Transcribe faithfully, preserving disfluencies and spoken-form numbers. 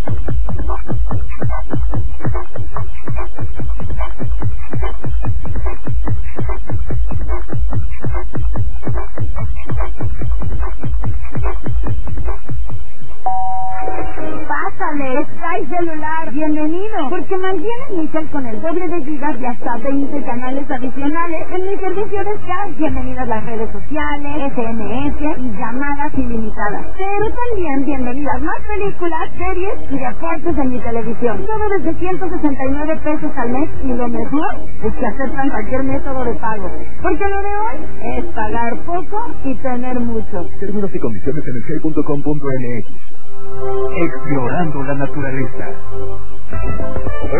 Pásale, Sky Celular, bienvenido, porque mantienes mi cel con el doble de gigas y hasta veinte canales adicionales en mi servicio de Sky. Bienvenidas las redes sociales, S M S y llamadas ilimitadas. Pero también bienvenidas más películas, series y deportes en mi televisión. Todo desde ciento sesenta y nueve pesos al mes, y lo mejor es que aceptan cualquier método de pago. Porque lo de hoy es pagar poco y tener mucho. Términos y condiciones en sky punto com punto m x. Explorando la naturaleza.